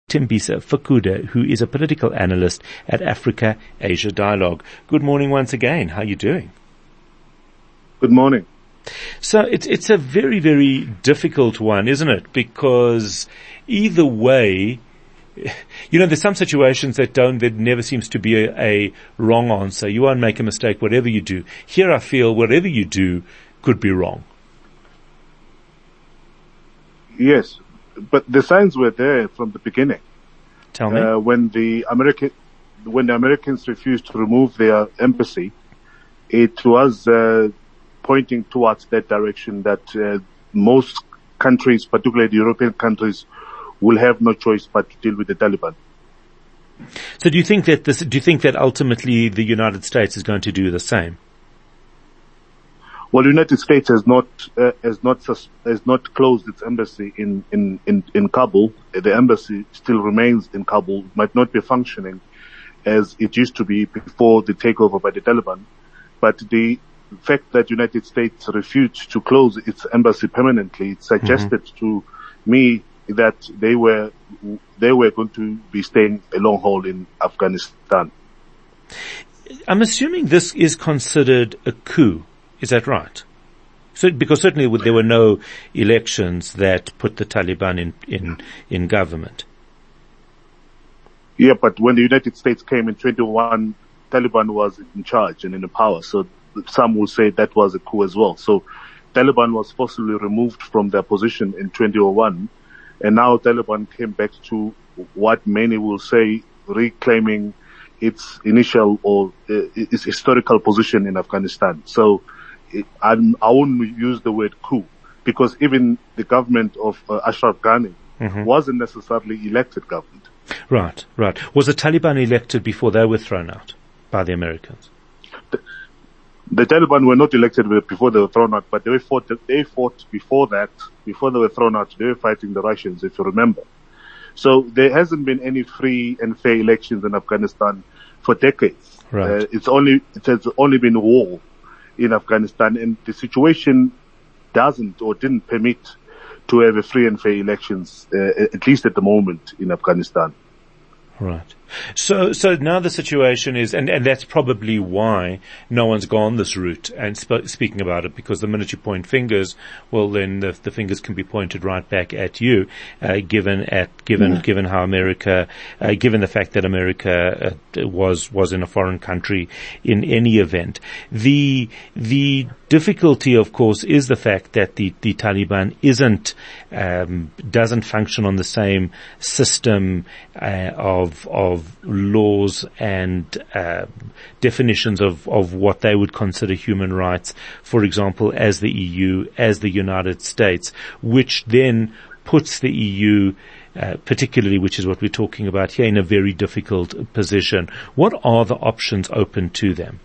Tembisa Fakude, who is a political analyst at Africa-Asia Dialogue. Good morning once again. How are you doing? Good morning. So it's a very, very difficult one, isn't it? Because either way, there's some situations there never seems to be a wrong answer. You won't make a mistake whatever you do. Here I feel whatever you do could be wrong. Yes, but the signs were there from the beginning. Tell me. When the Americans refused to remove their embassy, it was pointing towards that direction that most countries, particularly the European countries, will have no choice but to deal with the Taliban. So do you think that ultimately the United States is going to do the same? Well, the United States has not closed its embassy in Kabul. The embassy still remains in Kabul. It might not be functioning as it used to be before the takeover by the Taliban, but the fact that the United States refused to close its embassy permanently suggested to me that they were going to be staying a long haul in Afghanistan. I'm assuming this is considered a coup. Is that right? So, because certainly there were no elections that put the Taliban in government. Yeah, but when the United States came in 2021, Taliban was in charge and in power. So some will say that was a coup as well. So Taliban was forcibly removed from their position in 2001, and now Taliban came back to what many will say reclaiming its initial or its historical position in Afghanistan. So I wouldn't use the word coup, because even the government of Ashraf Ghani wasn't necessarily elected government. Right. Was the Taliban elected before they were thrown out by the Americans? The Taliban were not elected before they were thrown out, but they fought before that. Before they were thrown out, they were fighting the Russians, if you remember. So there hasn't been any free and fair elections in Afghanistan for decades. Right. It has only been war in Afghanistan, and the situation didn't permit to have a free and fair elections, at least at the moment in Afghanistan. Right. So now the situation is, and that's probably why no one's gone this route and speaking about it, because the minute you point fingers, well then the fingers can be pointed right back at you, given how America, given the fact that America was in a foreign country in any event. The difficulty, of course, is the fact that the Taliban doesn't function on the same system of laws and definitions of what they would consider human rights, for example, as the EU, as the United States, which then puts the EU, particularly, which is what we're talking about here, in a very difficult position. What are the options open to them?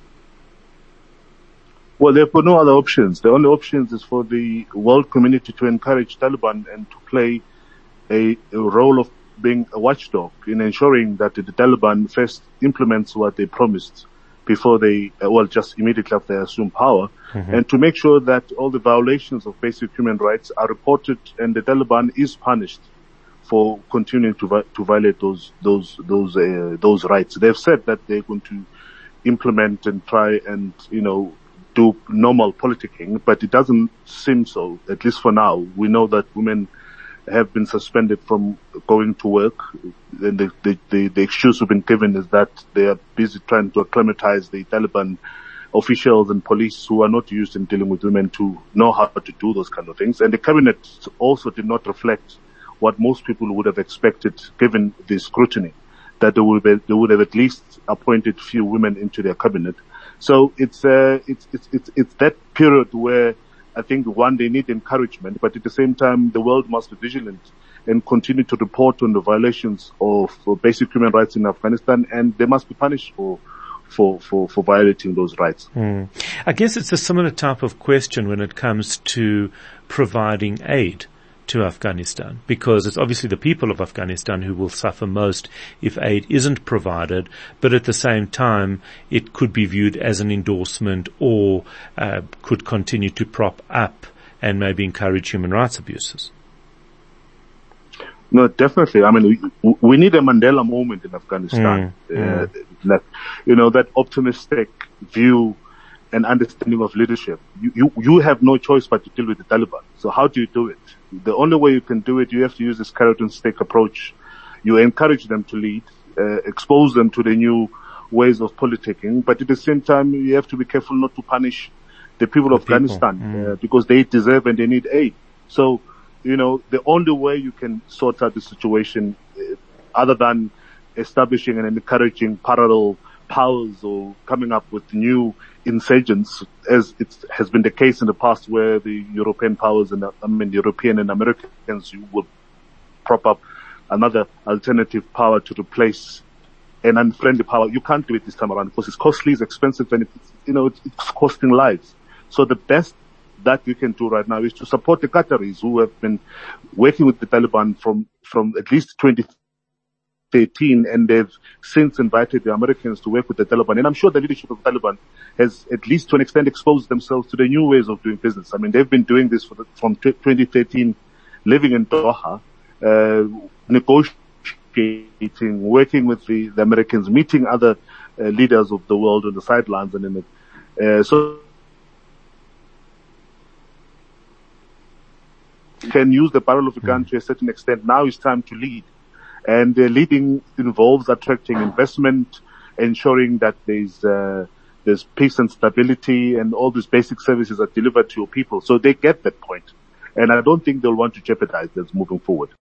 Well, they've got no other options. The only options is for the world community to encourage Taliban and to play a role of being a watchdog in ensuring that the Taliban first implements what they promised before just immediately after they assume power, and to make sure that all the violations of basic human rights are reported and the Taliban is punished for continuing to violate those rights. They've said that they're going to implement and try and, do normal politicking, but it doesn't seem so, at least for now. We know that women have been suspended from going to work, and the excuse we've been given is that they are busy trying to acclimatize the Taliban officials and police who are not used in dealing with women to know how to do those kind of things. And the cabinet also did not reflect what most people would have expected given the scrutiny, that they would have at least appointed few women into their cabinet. So it's that period where I think they need encouragement, but at the same time the world must be vigilant and continue to report on the violations of basic human rights in Afghanistan, and they must be punished for violating those rights. I guess it's a similar type of question when it comes to providing aid to Afghanistan, because it's obviously the people of Afghanistan who will suffer most if aid isn't provided, but at the same time it could be viewed as an endorsement or could continue to prop up and maybe encourage human rights abuses. No, definitely. I mean, we need a Mandela moment in Afghanistan. That optimistic view and understanding of leadership. You have no choice but to deal with the Taliban. So how do you do it? The only way you can do it, you have to use this carrot and stick approach. You encourage them to lead, expose them to the new ways of politicking, but at the same time, you have to be careful not to punish the people of Afghanistan because they deserve and they need aid. So, the only way you can sort out the situation, other than establishing and encouraging parallel powers or coming up with new insurgents, as it has been the case in the past, where the European powers and European and Americans will prop up another alternative power to replace an unfriendly power. You can't do it this time around because it's costly, it's expensive, and it's costing lives. So the best that we can do right now is to support the Qataris, who have been working with the Taliban from at least 2013, and they've since invited the Americans to work with the Taliban. And I'm sure the leadership of the Taliban has, at least to an extent, exposed themselves to the new ways of doing business. I mean, they've been doing this from 2013, living in Doha, negotiating, working with the Americans, meeting other leaders of the world on the sidelines, and so can use the barrel of a gun to a certain extent. Now it's time to lead. And leading involves attracting investment, ensuring that there's peace and stability, and all these basic services are delivered to your people. So they get that point. And I don't think they'll want to jeopardize this moving forward.